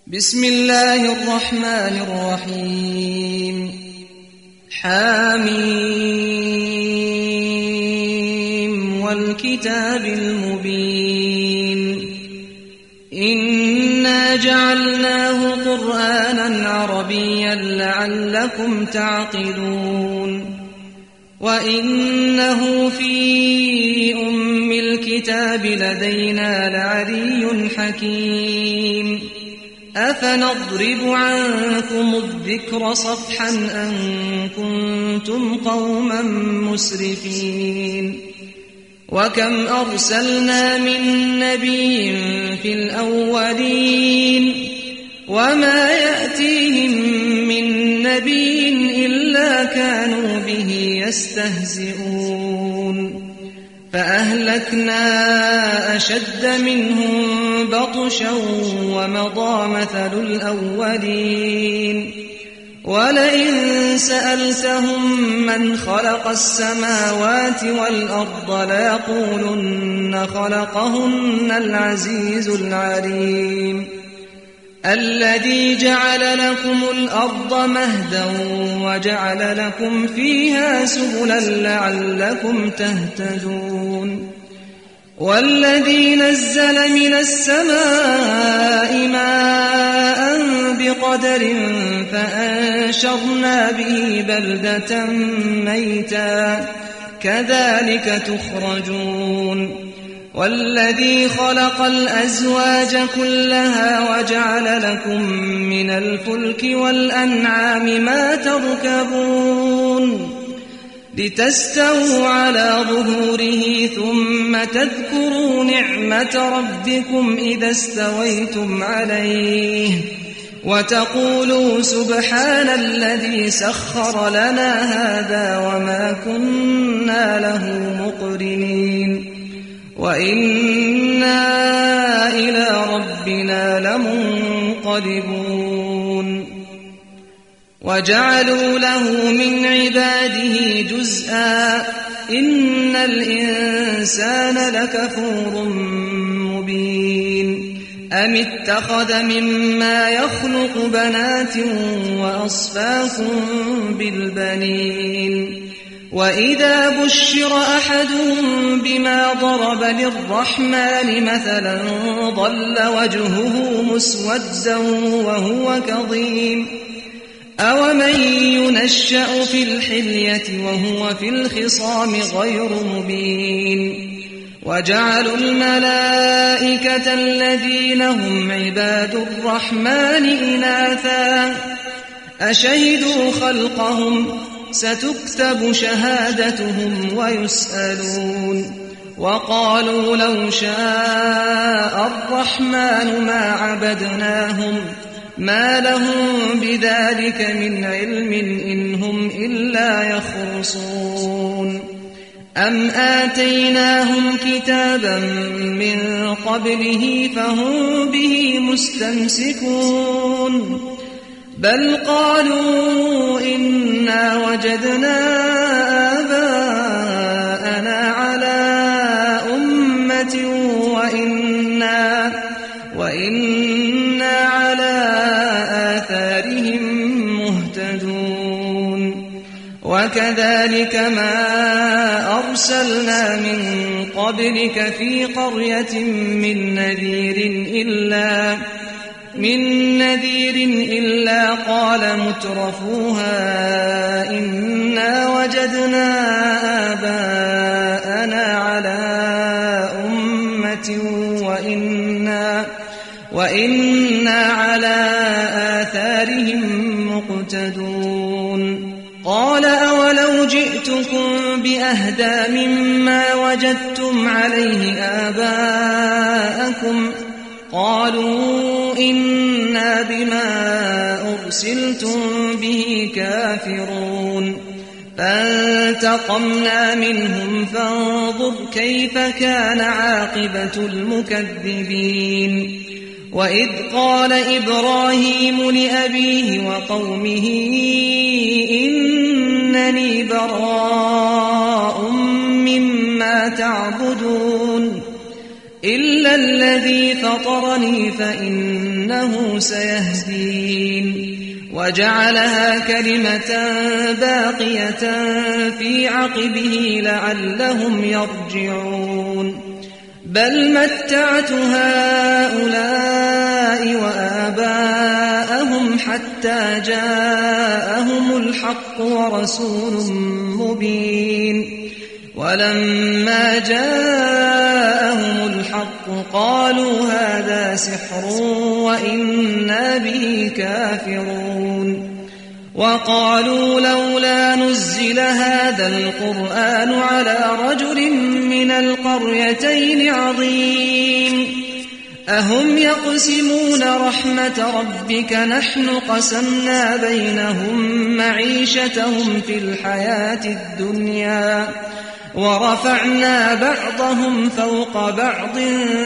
بسم الله الرحمن الرحيم حميم والكتاب المبين إنا جعلناه قرآنا عربيا لعلكم تعقلون وإنه في أم الكتاب لدينا لعلي حكيم أفنضرب عنكم الذكر صفحا أن كنتم قوما مسرفين وكم أرسلنا من نبي في الأولين وما يأتيهم من نبي إلا كانوا به يستهزئون فأهلكنا أشد منهم بطشا ومضى مثل الأولين ولئن سألتهم من خلق السماوات والأرض ليقولن خلقهن العزيز العليم الذي جعل لكم الأرض مهدا وجعل لكم فيها سبلا لعلكم تهتدون والذي نزل من السماء ماء بقدر فأنشرنا به بلدة ميتا كذلك تخرجون والذي خلق الأزواج كلها وجعل لكم من الفلك والأنعام ما تركبون لتستووا على ظهوره ثم تذكروا نعمة ربكم إذا استويتم عليه وتقولوا سبحان الذي سخر لنا هذا وما كنا له مقرنين وإنا إلى ربنا لمنقلبون وجعلوا له من عباده جزءا إن الإنسان لكفور مبين أم اتخذ مما يخلق بنات وأصفاكم بالبنين وإذا بشر أحدهم بما ضرب للرحمن مثلا ظل وجهه مسودا وهو كظيم أومن ينشأ في الحلية وهو في الخصام غير مبين وجعلوا الملائكة الذين هم عباد الرحمن إناثا أشهدوا خلقهم ستكتب شهادتهم ويسألون وقالوا لو شاء الرحمن ما عبدناهم ما لهم بذلك من علم إن هم إلا يخرصون أم آتيناهم كتابا من قبله فهم به مستمسكون بل قالوا إنا وجدنا آباءنا على أمة وإنا على آثارهم مهتدون وكذلك ما أرسلنا من قبلك في قرية من نذير إلا قال مترفوها إنا وجدنا آباءنا على أمة وإنا على آثارهم مقتدون قال أولو جئتكم بأهدى مما وجدتم عليه آباءكم قالوا إنا بما أرسلتم به كافرون فانتقمنا منهم فانظر كيف كان عاقبة المكذبين وإذ قال إبراهيم لأبيه وقومه إنني براء مما تعبدون إلا الذي فطرني فإنه سيهدين وجعلها كلمة باقية في عقبه لعلهم يرجعون بل متعت هؤلاء وآباءهم حتى جاءهم الحق ورسول مبين ولما جاءهم الحق قالوا هذا سحر وإنا به كافرون وقالوا لولا نزل هذا القرآن على رجل من القريتين عظيم أهم يقسمون رحمة ربك نحن قسمنا بينهم معيشتهم في الحياة الدنيا ورفعنا بعضهم فوق بعض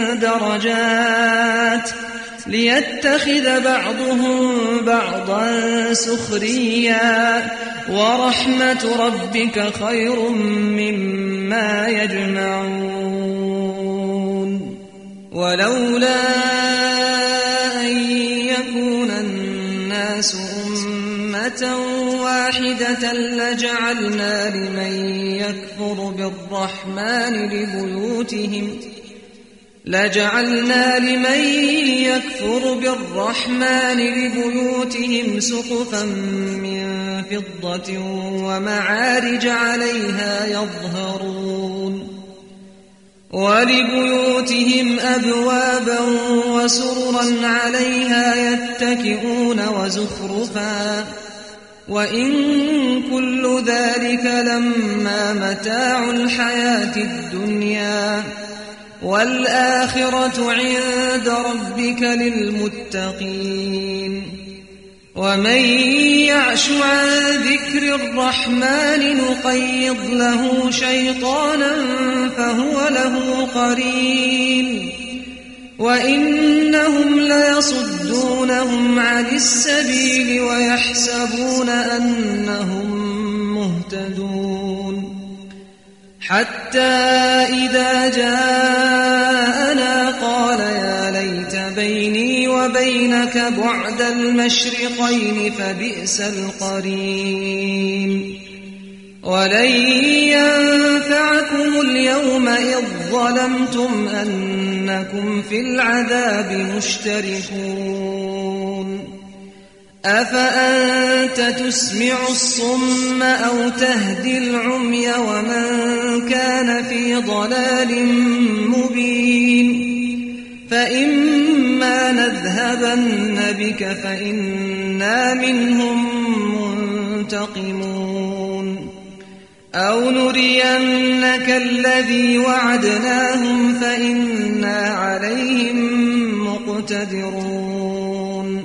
درجات ليتخذ بعضهم بعضا سخريا ورحمة ربك خير مما يجمعون ولولا أن يكون الناس أمة واحدة لجعلنا لمن يكفر بالرحمن لبيوتهم سقفا من فضة ومعارج عليها يظهرون ولبيوتهم أبوابا وسررا عليها يتكئون وزخرفا وإن كل ذلك لما متاع الحياة الدنيا والآخرة عند ربك للمتقين ومن يعش عن ذكر الرحمن نقيض له شيطانا فهو له قرين وإنهم ليصدونهم عن السبيل ويحسبون أنهم مهتدون حتى إذا جاءنا قال يا ليت بيني وبينك بعد المشرقين فبئس القرين ولن ينفعكم اليوم إذ ظلمتم أنكم في العذاب مشتركون أفأنت تسمع الصم أو تهدي العمي ومن كان في ضلال مبين فإما نذهبن بك فإنا منهم منتقمون أو نرينك الذي وعدناهم فإنا عليهم مقتدرون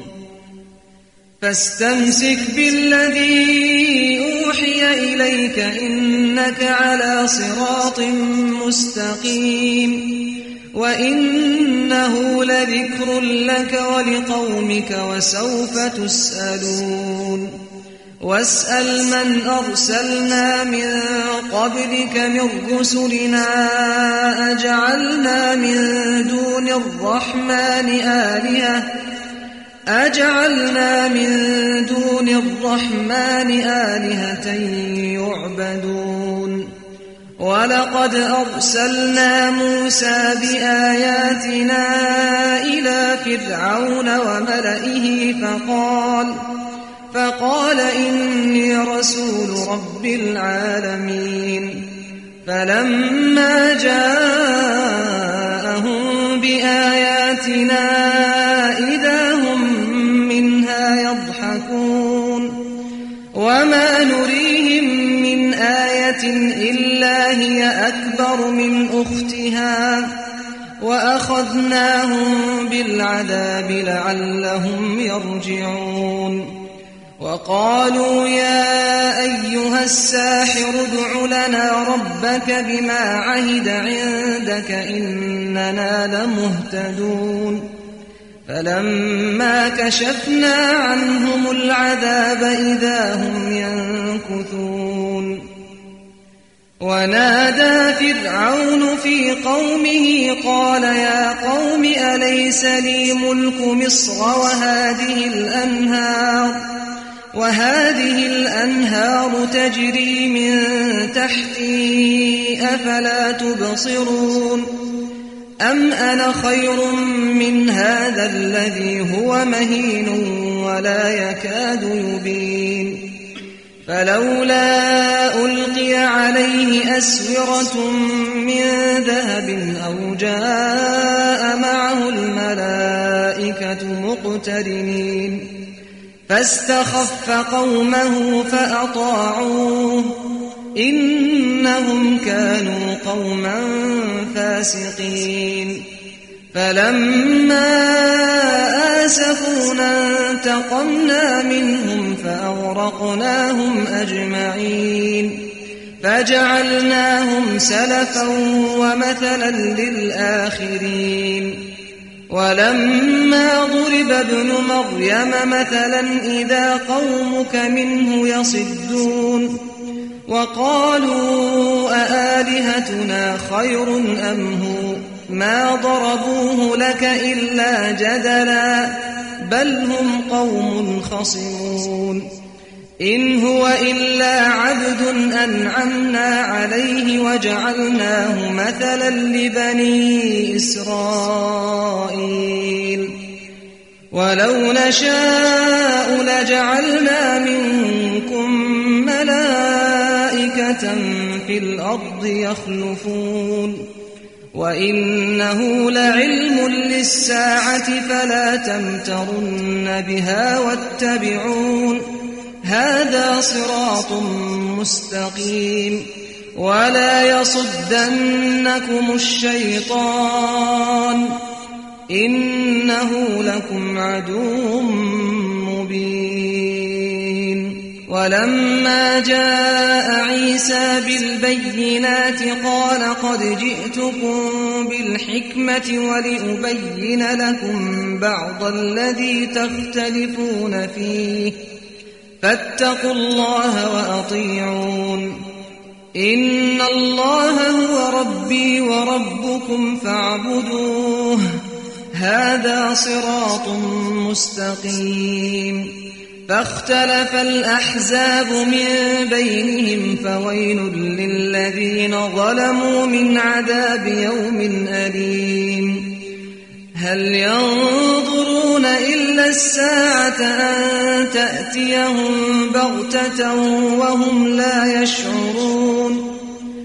فاستمسك بالذي أوحي إليك إنك على صراط مستقيم وإنه لذكر لك ولقومك وسوف تسألون واسأل من أرسلنا من قبلك من رسلنا أجعلنا من دون الرحمن آلهة يعبدون ولقد أرسلنا موسى بآياتنا إلى فرعون وملئه فقال إني رسول رب العالمين فلما جاءهم بآياتنا إذا هم منها يضحكون وما نريهم من آية إلا هي أكبر من أختها وأخذناهم بالعذاب لعلهم يرجعون وقالوا يا أيها الساحر ادع لنا ربك بما عهد عندك إننا لمهتدون فلما كشفنا عنهم العذاب إذا هم ينكثون ونادى فرعون في قومه قال يا قوم أليس لي ملك مصر وهذه الأنهار تجري من تحتي أفلا تبصرون أم أنا خير من هذا الذي هو مهين ولا يكاد يبين فلولا ألقي عليه أسورة من ذهب أو جاء معه الملائكة مقترنين فاستخف قومه فأطاعوه إنهم كانوا قوما فاسقين فلما آسفونا انتقمنا منهم فأغرقناهم أجمعين فجعلناهم سلفا ومثلا للآخرين ولما ضرب ابن مريم مثلا إذا قومك منه يصدون وقالوا أآلهتنا خير أم هو ما ضربوه لك إلا جدلا بل هم قوم خصمون إن هو إلا عبد أنعمنا عليه وجعلناه مثلا لبني إسرائيل ولو نشاء لجعلنا منكم ملائكة في الأرض يخلفون وإنه لعلم للساعة فلا تمترن بها واتبعون هذا صراط مستقيم ولا يصدنكم الشيطان إنه لكم عدو مبين ولما جاء عيسى بالبينات قال قد جئتكم بالحكمة ولأبين لكم بعض الذي تختلفون فيه فاتقوا الله وأطيعون إن الله هو ربي وربكم فاعبدوه هذا صراط مستقيم فاختلف الأحزاب من بينهم فويل للذين ظلموا من عذاب يوم أليم هل ينظرون إلا الساعة أن تأتيهم بغتة وهم لا يشعرون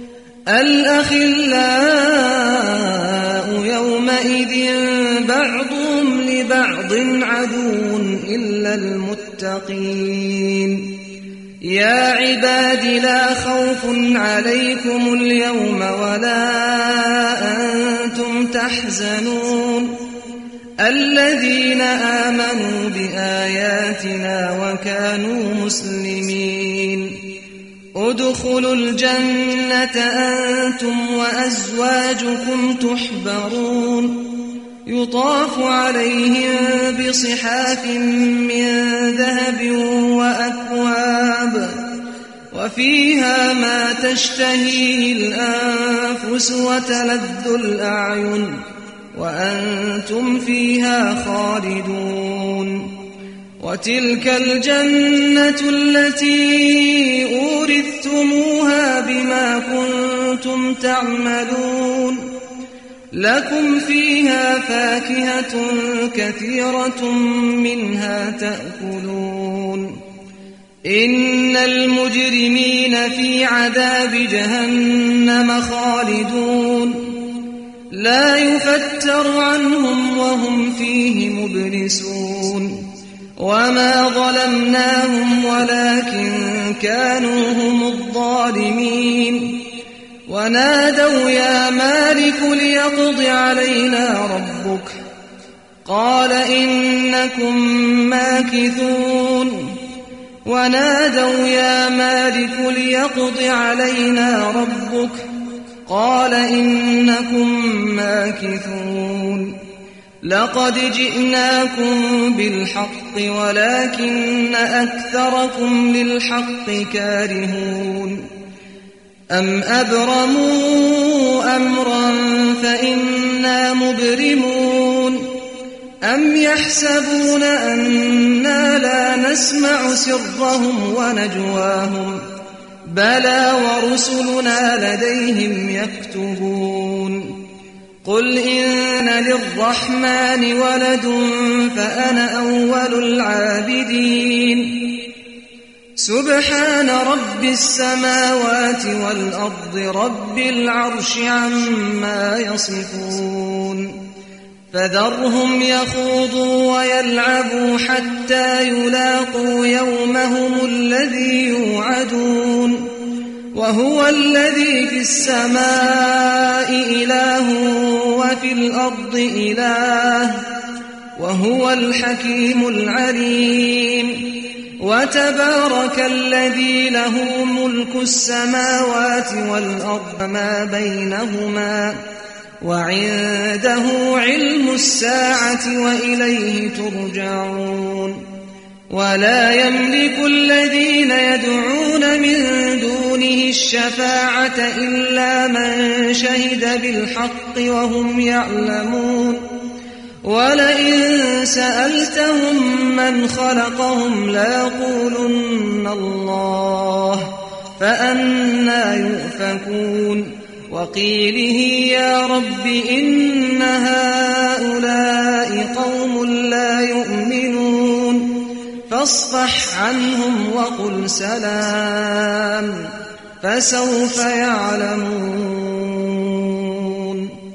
الأخلاء يومئذ بعضهم لبعض عدو إلا المتقين يا عباد لا خوف عليكم اليوم ولا أنتم تحزنون الذين آمنوا بآياتنا وكانوا مسلمين ادخلوا الجنة أنتم وأزواجكم تحبرون يطاف عليهم بصحاف من ذهب وأكواب وفيها ما تشتهيه الأنفس وتلذ الأعين وأنتم فيها خالدون وتلك الجنة التي أورثتموها بما كنتم تعملون لكم فيها فاكهة كثيرة منها تأكلون إن المجرمين في عذاب جهنم خالدون لا يفتر عنهم وهم فيه مبلسون وما ظلمناهم ولكن كانوا هم الظالمين ونادوا يا مالك ليقض علينا ربك قال إنكم ماكثون ونادوا يا مالك ليقض علينا ربك قال إنكم ماكثون لقد جئناكم بالحق ولكن أكثركم للحق كارهون أَمْ أَبْرَمُوا أَمْرًا فَإِنَّا مُبْرِمُونَ أَمْ يَحْسَبُونَ أَنَّا لَا نَسْمَعُ سِرَّهُمْ وَنَجْوَاهُمْ بَلَى وَرُسُلُنَا لَدَيْهِمْ يَكْتُبُونَ قُلْ إِنَّ لِلرَّحْمَنِ وَلَدٌ فَأَنَا أَوَّلُ الْعَابِدِينَ سُبْحَانَ رَبِّ السَّمَاوَاتِ وَالْأَرْضِ رَبِّ الْعَرْشِ عَمَّا يَصِفُونَ فَذَرْهُمْ يَخُوضُوا وَيَلْعَبُوا حَتَّى يُلَاقُوا يَوْمَهُمُ الَّذِي يُوعَدُونَ وَهُوَ الَّذِي فِي السَّمَاءِ إِلَٰهٌ وَفِي الْأَرْضِ إِلَٰهٌ وَهُوَ الْحَكِيمُ الْعَلِيمُ وَتَبَارَكَ الَّذِي لَهُ مُلْكُ السَّمَاوَاتِ وَالْأَرْضِ مَا بَيْنَهُمَا وَعِندَهُ عِلْمُ السَّاعَةِ وَإِلَيْهِ تُرْجَعُونَ وَلَا يَمْلِكُ الَّذِينَ يَدْعُونَ مِن دُونِهِ الشَّفَاعَةَ إِلَّا مَن شَهِدَ بِالْحَقِّ وَهُمْ يَعْلَمُونَ وَلَئِن سَأَلْتَهُم مَّنْ خَلَقَهُمْ لَيَقُولُنَّ اللَّهُ فَأَنَّىٰ يُؤْفَكُونَ وَقِيلِهِ يَا رَبِّ إِنَّ هَٰؤُلَاءِ قَوْمٌ لَّا يُؤْمِنُونَ فَاصْفَحْ عَنْهُمْ وَقُلْ سَلَامٌ فَسَوْفَ يَعْلَمُونَ